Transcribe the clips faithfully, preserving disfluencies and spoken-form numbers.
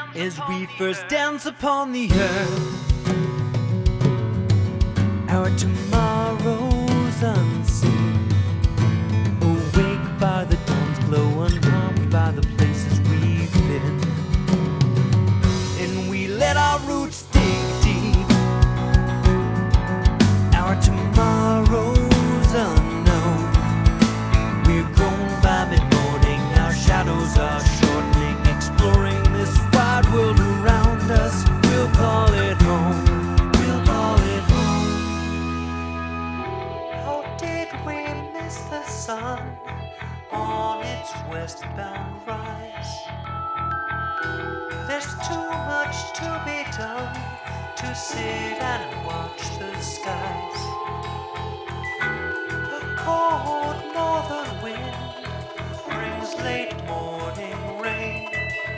as we first dance upon the earth. Our tomorrow's unseen, awake by the dawn's glow, unharmed by the places we've been. And we let our roots dig deep. Our tomorrow's unknown. We're grown by mid-morning, our shadows are shortening, exploring this wide world around us. We'll call it home. We'll call it home. How did we miss the sun on its westbound rise? There's too much to be done to sit and watch the skies. The cold northern wind brings late morning rain.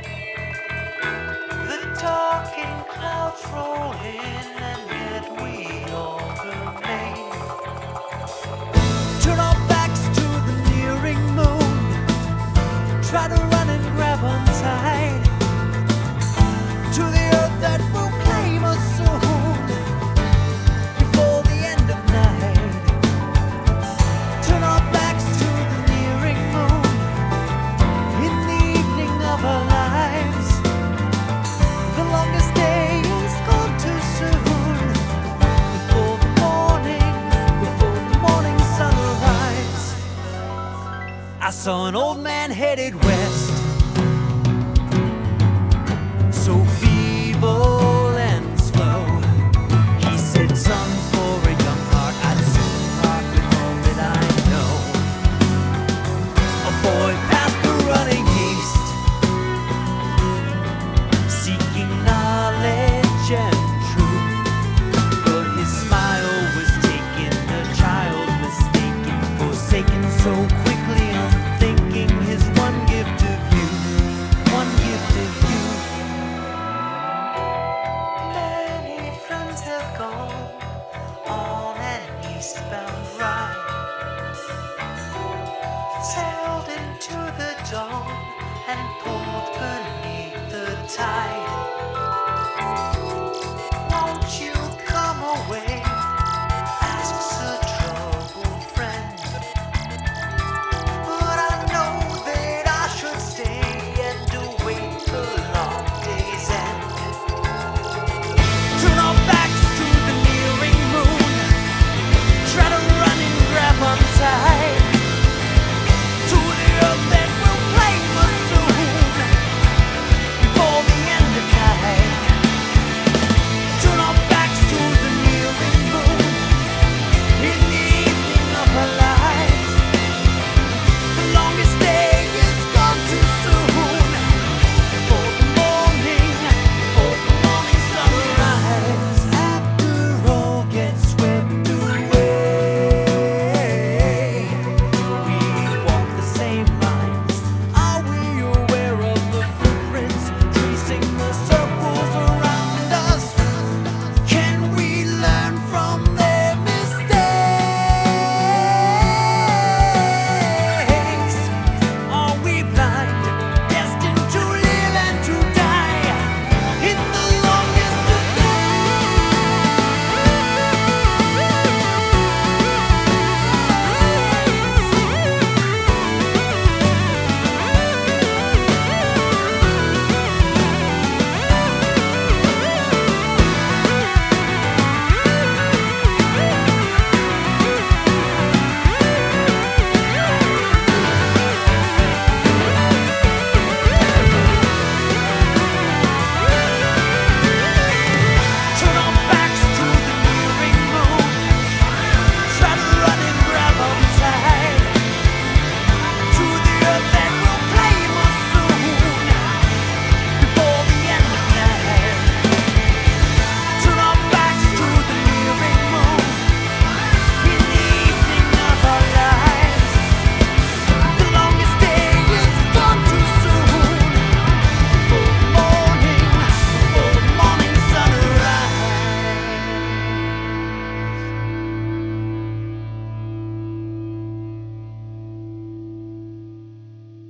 The darkened clouds roll in, and yet we all remain. Turn our backs to the nearing moon, try to run and grab on tight to the earth that will claim us soon, before the end of night. Turn our backs to the nearing moon, in the evening of our lives. The longest day is gone too soon, before the morning, before the morning sunrise. I saw an old man headed west, so feeble and slow. He said, son, for a young heart, I'd soon part with all that I know. A boy passed the running east, seeking knowledge and truth, but his smile was taken, a child mistaken, forsaken so quickly, unthinking his one gift of youth, one gift of youth. Many friends have gone on an eastbound ride, sailed into the dawn and pulled beneath the tide.